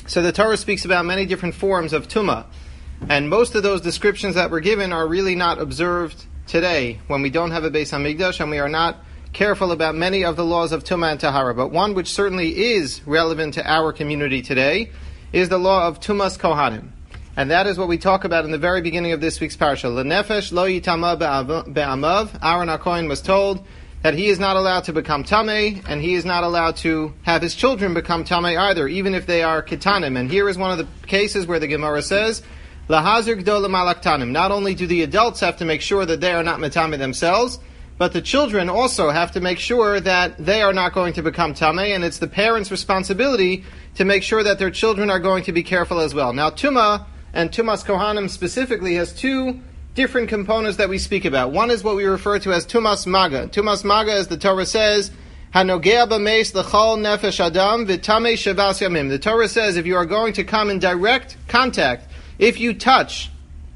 So the Torah speaks about many different forms of tumah, and most of those descriptions that were given are really not observed today when we don't have a Beis Hamikdash and we are not careful about many of the laws of tumah and tahara. But one which certainly is relevant to our community today is the law of tumas kohanim. And that is what we talk about in the very beginning of this week's parasha. L'nefesh lo yitama be'amav. Aaron HaKohen was told that he is not allowed to become tamei, and he is not allowed to have his children become tamei either, even if they are ketanim. And here is one of the cases where the Gemara says, Lahazir gdol malaktanim. Not only do the adults have to make sure that they are not metame themselves, but the children also have to make sure that they are not going to become tamei, and it's the parents' responsibility to make sure that their children are going to be careful as well. Now, tumah and tumas kohanim specifically has two different components that we speak about. One is what we refer to as tumas maga. Tumas maga, as the Torah says, hanogea b'meis l'chol nefesh adam v'tamei shavas yamim. The Torah says if you are going to come in direct contact, if you touch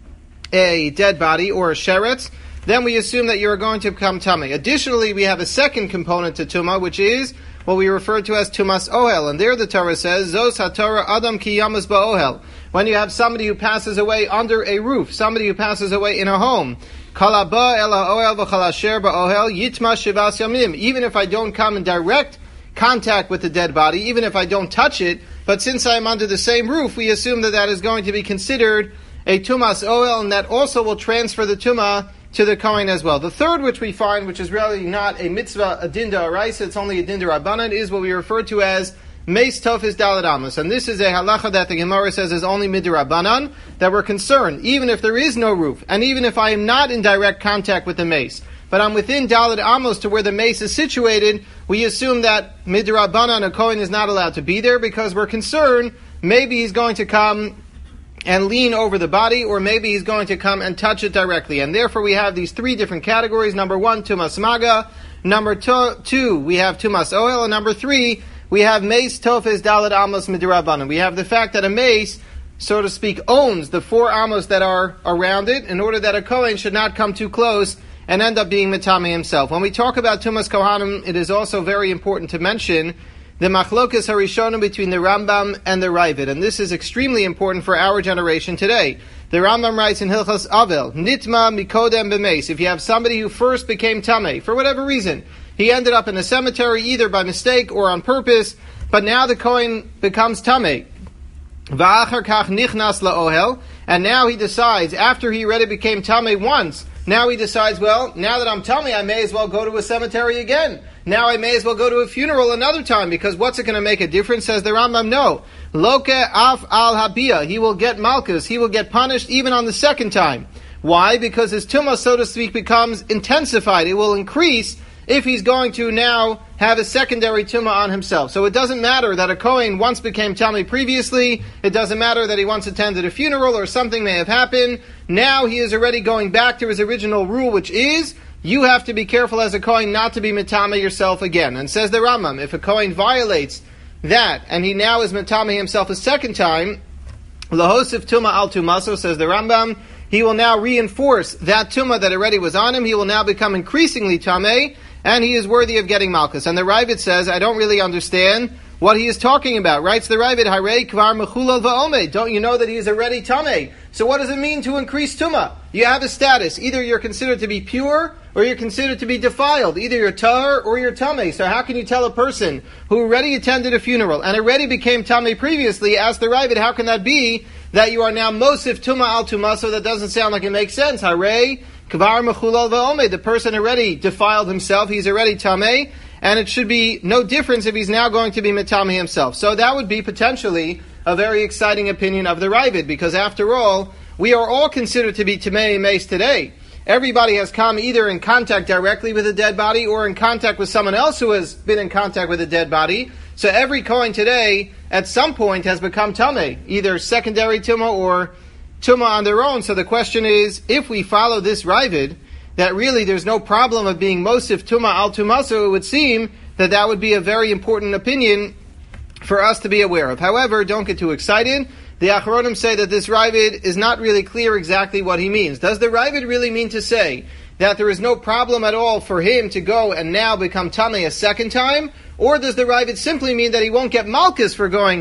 a dead body or a sheretz, then we assume that you are going to become tamei. Additionally, we have a second component to tumah, which is what we refer to as tumas ohel. And there the Torah says, Zos haTorah adam ki yamas ba'ohel. When you have somebody who passes away under a roof, somebody who passes away in a home, kalaba el ha'ohel v'chalasher ba'ohel yitma shivas yamim. Even if I don't come in direct contact with the dead body, even if I don't touch it, but since I am under the same roof, we assume that that is going to be considered a tumas ohel, and that also will transfer the tumah to the Kohen as well. The third which we find, which is really not a mitzvah, a dinda araisa, it's only a dinda rabbanan, is what we refer to as meis tofis daled amos. And this is a halacha that the Gemara says is only midrabbanan, that we're concerned, even if there is no roof, and even if I am not in direct contact with the mace, but I'm within daled amos to where the mace is situated, we assume that midrabbanan, a Kohen is not allowed to be there because we're concerned maybe he's going to come and lean over the body, or maybe he's going to come and touch it directly. And therefore we have these three different categories. Number one, tumas maga. Number two, we have tumas ohel. And number three, we have meis tofes daled amos midrabanan. We have the fact that a mace, so to speak, owns the 4 amos that are around it, in order that a Kohen should not come too close and end up being metame himself. When we talk about tumas kohanim, it is also very important to mention the machlokas harishonim between the Rambam and the Ravid, and this is extremely important for our generation today. The Rambam writes in Hilchos Avel, Nitma mikodem b'meis. If you have somebody who first became tamei, for whatever reason, he ended up in a cemetery either by mistake or on purpose, but now the Kohen becomes tamei. Va'achar kach nichnas la'ohel, and now he decides, after he already became tamei once, now he decides, well, now that I'm tamei, I may as well go to a cemetery again. Now I may as well go to a funeral another time, because what's it going to make a difference? Says the Rambam, no. Loke af al habia. He will get malchus. He will get punished even on the second time. Why? Because his tumah, so to speak, becomes intensified. It will increase if he's going to now have a secondary tumah on himself. So it doesn't matter that a Kohen once became tamei previously. It doesn't matter that he once attended a funeral or something may have happened. Now he is already going back to his original rule, which is, you have to be careful as a Kohen not to be metame yourself again. And says the Rambam, if a Kohen violates that, and he now is metame himself a second time, lahosif tuma al tumaso, says the Rambam, he will now reinforce that tumah that already was on him. He will now become increasingly tamei, and he is worthy of getting malchus. And the Ravid says, I don't really understand what he is talking about. Writes the Ravid, Harei kvar mechulal va'omed. Don't you know that he is already tamei? So what does it mean to increase tumah? You have a status. Either you're considered to be pure, or you're considered to be defiled. Either you're tahor or you're tamei. So how can you tell a person who already attended a funeral and already became tamei previously, ask the Ravid, how can that be that you are now mosif tumah al tumah? So that doesn't sound like it makes sense. Harei kvar mechulal va'omed. The person already defiled himself. He's already tamei. And it should be no difference if he's now going to be metame himself. So that would be potentially a very exciting opinion of the Ravid, because after all, we are all considered to be tamei meis today. Everybody has come either in contact directly with a dead body or in contact with someone else who has been in contact with a dead body. So every Kohen today, at some point, has become tamei, either secondary tumah or tumah on their own. So the question is, if we follow this Ravid, that really there's no problem of being mosif tumah al tumah, so it would seem that that would be a very important opinion for us to be aware of. However, don't get too excited. The Achronim say that this Ravid is not really clear exactly what he means. Does the Ravid really mean to say that there is no problem at all for him to go and now become tamei a second time? Or does the Ravid simply mean that he won't get malchus for going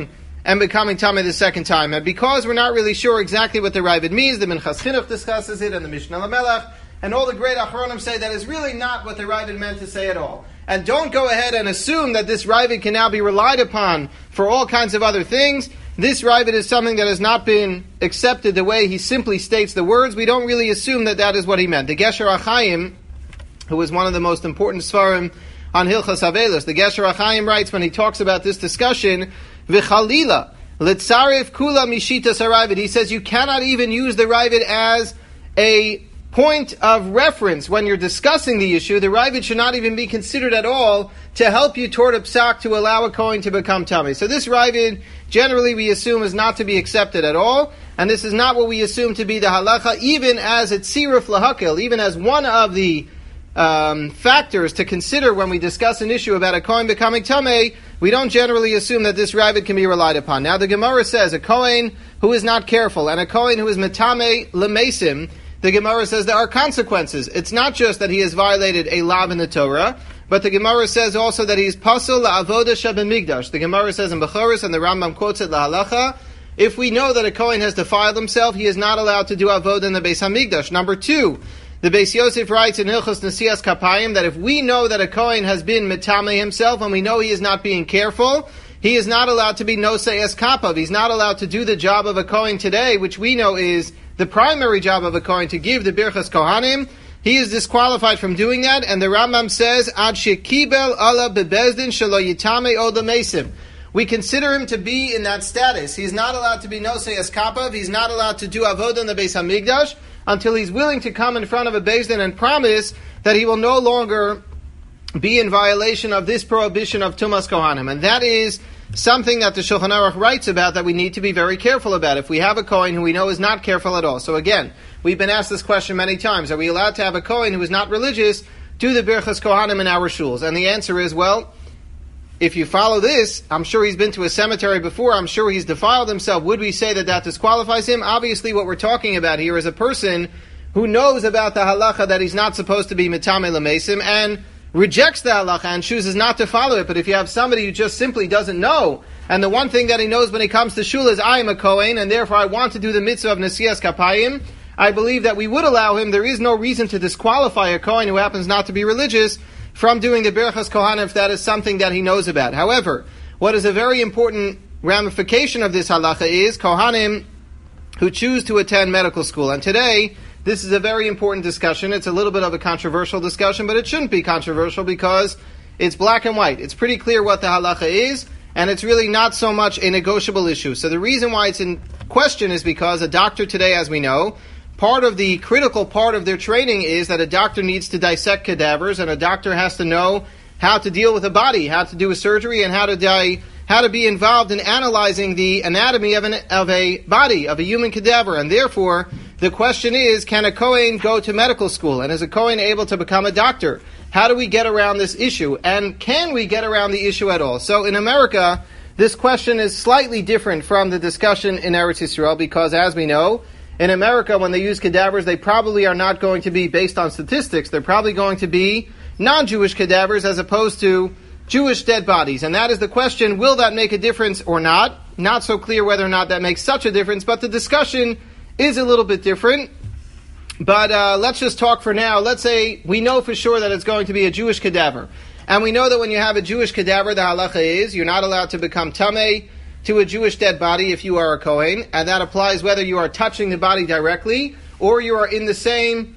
and becoming Tameh the second time. And because we're not really sure exactly what the Ravid means, the Minchas Chinuch discusses it, and the Mishnah Lamelech, and all the great Achronim say that is really not what the Ravid meant to say at all. And don't go ahead and assume that this Ravid can now be relied upon for all kinds of other things. This Ravid is something that has not been accepted the way he simply states the words. We don't really assume that that is what he meant. The Gesher HaChaim, who is one of the most important Sfarim on Hilchas Avelos, the Gesher HaChaim writes when he talks about this discussion, V'chalila, Litzarif Kula Mishitas HaRavid. He says you cannot even use the Ravid as a point of reference when you're discussing the issue. The Ravid should not even be considered at all to help you toward a psak to allow a kohen to become tamei. So this Ravid, generally we assume, is not to be accepted at all, and this is not what we assume to be the halacha, even as it's tziruf lahakil, even as one of the factors to consider when we discuss an issue about a kohen becoming tamei. We don't generally assume that this Ravid can be relied upon. Now the Gemara says a kohen who is not careful and a kohen who is metamei lemesim, the Gemara says there are consequences. It's not just that he has violated a law in the Torah, but the Gemara says also that he is pasul la'avoda shabemigdash. The Gemara says in Bechoros, and the Rambam quotes it la'halacha, if we know that a kohen has defiled himself, he is not allowed to do avodah in the Beis Hamikdash. Number two, the Beis Yosef writes in Hilchos Nesias Kapayim that if we know that a kohen has been metamei himself and we know he is not being careful, he is not allowed to be nosei es kapav. He's not allowed to do the job of a kohen today, which we know is the primary job of a kohen, to give the birchas kohanim. He is disqualified from doing that, and the Rambam says, Ad shekibel ala bebezdin shelo yitame od lemesim. We consider him to be in that status. He's not allowed to be nosei es kapav. He's not allowed to do avodah in the Beis Hamikdash until he's willing to come in front of a bezdin and promise that he will no longer be in violation of this prohibition of tumas kohanim. And that is something that the Shulchan Aruch writes about, that we need to be very careful about if we have a kohen who we know is not careful at all. So again, we've been asked this question many times. Are we allowed to have a kohen who is not religious do the birchas kohanim in our shuls? And the answer is, well, if you follow this, I'm sure he's been to a cemetery before, I'm sure he's defiled himself. Would we say that that disqualifies him? Obviously what we're talking about here is a person who knows about the halacha that he's not supposed to be metamei lemesim and rejects the halacha and chooses not to follow it. But if you have somebody who just simply doesn't know, and the one thing that he knows when he comes to shul is, I am a kohen, and therefore I want to do the mitzvah of Nesias Kapayim, I believe that we would allow him. There is no reason to disqualify a kohen who happens not to be religious from doing the birchas kohanim if that is something that he knows about. However, what is a very important ramification of this halacha is kohanim who choose to attend medical school. And today, this is a very important discussion. It's a little bit of a controversial discussion, but it shouldn't be controversial because it's black and white. It's pretty clear what the halacha is, and it's really not so much a negotiable issue. So the reason why it's in question is because a doctor today, as we know, part of the critical part of their training is that a doctor needs to dissect cadavers, and a doctor has to know how to deal with a body, how to do a surgery, and how to be involved in analyzing the anatomy of a body, of a human cadaver. And therefore, the question is, can a kohen go to medical school? And is a kohen able to become a doctor? How do we get around this issue? And can we get around the issue at all? So in America, this question is slightly different from the discussion in Eretz Yisrael, because as we know, in America, when they use cadavers, they probably are not going to be based on statistics. They're probably going to be non-Jewish cadavers as opposed to Jewish dead bodies. And that is the question, will that make a difference or not? Not so clear whether or not that makes such a difference, but the discussion is a little bit different. But let's just talk for now. Let's say we know for sure that it's going to be a Jewish cadaver. And we know that when you have a Jewish cadaver, the halacha is you're not allowed to become tamei to a Jewish dead body if you are a kohen. And that applies whether you are touching the body directly or you are in the same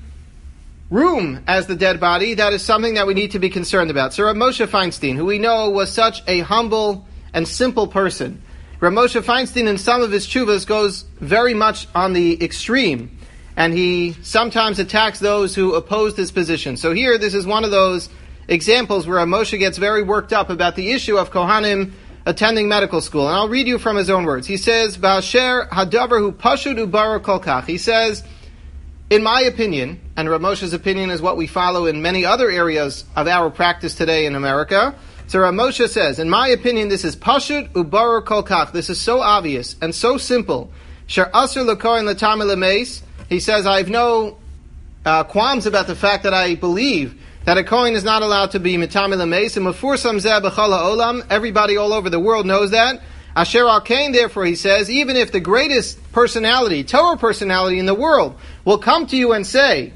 room as the dead body. That is something that we need to be concerned about. So Rav Moshe Feinstein, who we know was such a humble and simple person, Rav Moshe Feinstein in some of his tshuvas goes very much on the extreme, and he sometimes attacks those who opposed his position. So here, this is one of those examples where Rav Moshe gets very worked up about the issue of kohanim attending medical school. And I'll read you from his own words. He says, Ba'asher hadavar hu pashut u'barur kol kach. He says, in my opinion, and Rav Moshe's opinion is what we follow in many other areas of our practice today in America. So Rav Moshe says, in my opinion, this is pashut u'barur kol kach. This is so obvious and so simple. Sher asur l'kohen l'tamei lemeis. He says, I have no qualms about the fact that I believe that a kohen is not allowed to be metamei lemeis. And mefursam zeh b'chol ha'olam. Everybody all over the world knows that. Asher al kain, therefore, he says, even if the greatest personality, Torah personality in the world, will come to you and say,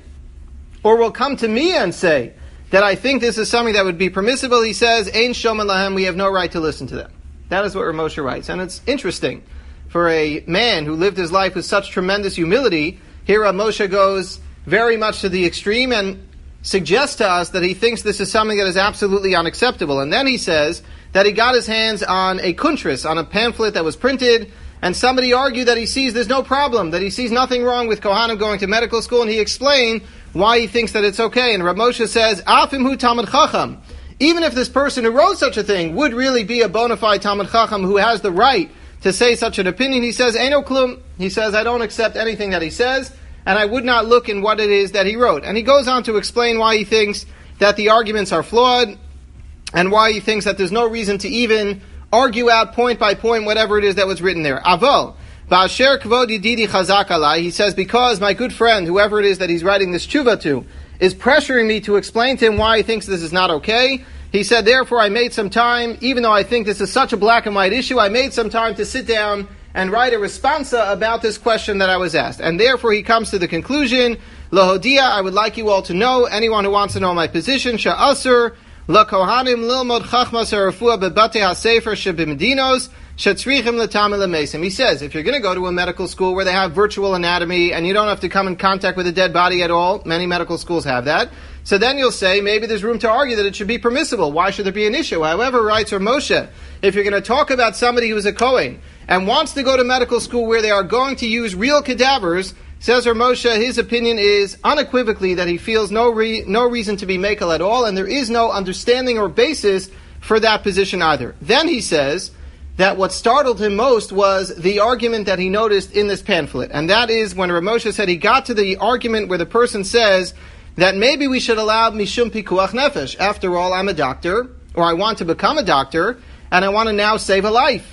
or will come to me and say, that I think this is something that would be permissible, he says, Ein shomen lahem, we have no right to listen to them. That is what Rav Moshe writes. And it's interesting, for a man who lived his life with such tremendous humility, here Rav Moshe goes very much to the extreme and suggests to us that he thinks this is something that is absolutely unacceptable. And then he says that he got his hands on a kuntris, on a pamphlet that was printed, and somebody argued that he sees there's no problem, that he sees nothing wrong with Kohanim going to medical school, and he explained why he thinks that it's okay. And Rav Moshe says, Afim hu Talmid Chacham. Even if this person who wrote such a thing would really be a bona fide Talmid Chacham who has the right to say such an opinion, he says, Eino klum. He says, I don't accept anything that he says, and I would not look in what it is that he wrote. And he goes on to explain why he thinks that the arguments are flawed, and why he thinks that there's no reason to even argue out point by point whatever it is that was written there. Avol, ba'asher kvod yididi chazak alai, he says, because my good friend, whoever it is that he's writing this tshuva to, is pressuring me to explain to him why he thinks this is not okay. He said, therefore I made some time, even though I think this is such a black and white issue, I made some time to sit down and write a responsa about this question that I was asked. And therefore he comes to the conclusion, Lahodia, I would like you all to know, anyone who wants to know my position, Sha'asur, La Kohanim Lilmod Chachmas HaRafua Bebate HaSefer Shebimedinos, Shetzrichim L'Tamil L'Mesim. He says, if you're going to go to a medical school where they have virtual anatomy and you don't have to come in contact with a dead body at all, many medical schools have that, so then you'll say, maybe there's room to argue that it should be permissible. Why should there be an issue? However, writes Rav Moshe, if you're going to talk about somebody who's a Kohen and wants to go to medical school where they are going to use real cadavers, says Rav Moshe, his opinion is unequivocally that he feels no reason to be mekel at all, and there is no understanding or basis for that position either. Then he says that what startled him most was the argument that he noticed in this pamphlet, and that is when Rav Moshe said he got to the argument where the person says that maybe we should allow mishum pikuach nefesh. After all, I'm a doctor, or I want to become a doctor, and I want to now save a life.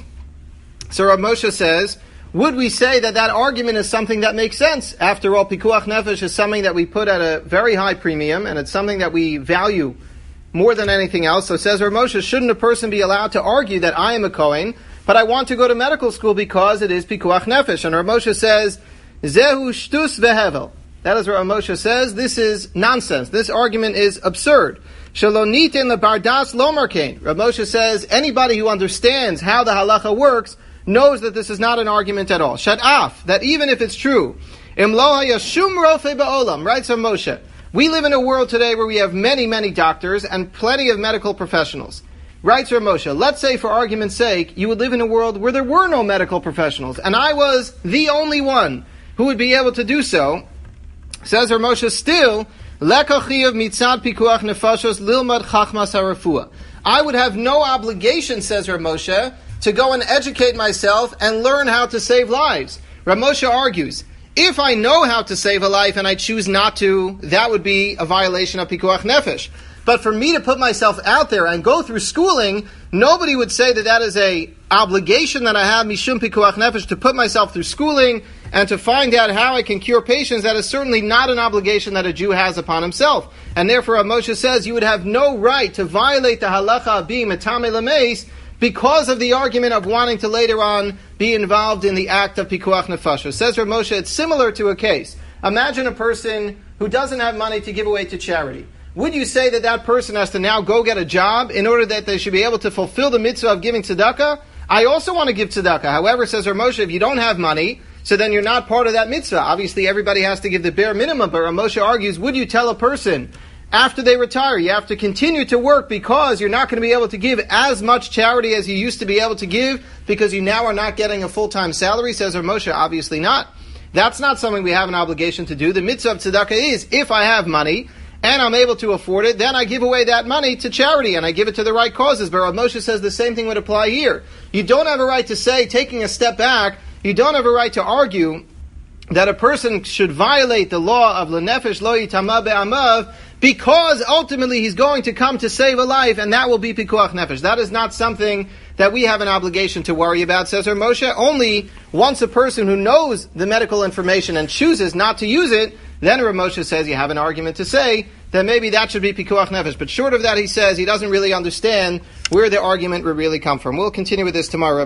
So Rav Moshe says, would we say that that argument is something that makes sense? After all, pikuach nefesh is something that we put at a very high premium, and it's something that we value more than anything else. So says Rav Moshe, shouldn't a person be allowed to argue that I am a Kohen, but I want to go to medical school because it is pikuach nefesh? And Rav Moshe says, zehu shtus vehevel. That is what Rav Moshe says. This is nonsense. This argument is absurd. Shalonitin lebardas lomarkein. Rav Moshe says, anybody who understands how the halacha works knows that this is not an argument at all. Shad'af, that even if it's true, im lo hayashum rofe ba'olam, writes Rav Moshe, we live in a world today where we have many, many doctors and plenty of medical professionals. Writes Rav Moshe, let's say for argument's sake, you would live in a world where there were no medical professionals, and I was the only one who would be able to do so. Says Rav Moshe, still, lekachiyav mitzad pikuach nefashos lilmad chachmas harafua. I would have no obligation, says Rav Moshe, to go and educate myself and learn how to save lives. Rav Moshe argues, if I know how to save a life and I choose not to, that would be a violation of pikuach nefesh. But for me to put myself out there and go through schooling, nobody would say that that is a obligation that I have, mishum pikuach nefesh, to put myself through schooling and to find out how I can cure patients. That is certainly not an obligation that a Jew has upon himself. And therefore, Rav Moshe says you would have no right to violate the halacha of being metame lemeis because of the argument of wanting to later on be involved in the act of pikuach nefesh. Says Rav Moshe, it's similar to a case. Imagine a person who doesn't have money to give away to charity. Would you say that that person has to now go get a job in order that they should be able to fulfill the mitzvah of giving tzedakah? I also want to give tzedakah. However, says Rav Moshe, if you don't have money, so then you're not part of that mitzvah. Obviously, everybody has to give the bare minimum, but Rav Moshe argues, would you tell a person, after they retire, you have to continue to work because you're not going to be able to give as much charity as you used to be able to give because you now are not getting a full-time salary? Says Rav Moshe, obviously not. That's not something we have an obligation to do. The mitzvah of tzedakah is, if I have money and I'm able to afford it, then I give away that money to charity and I give it to the right causes. But Rav Moshe says the same thing would apply here. You don't have a right to say, taking a step back, you don't have a right to argue that a person should violate the law of lenefesh lo yitama be'amav because ultimately he's going to come to save a life, and that will be pikuach nefesh. That is not something that we have an obligation to worry about, says Rav Moshe. Only once a person who knows the medical information and chooses not to use it, then Rav Moshe says you have an argument to say that maybe that should be pikuach nefesh. But short of that, he says he doesn't really understand where the argument would really come from. We'll continue with this tomorrow.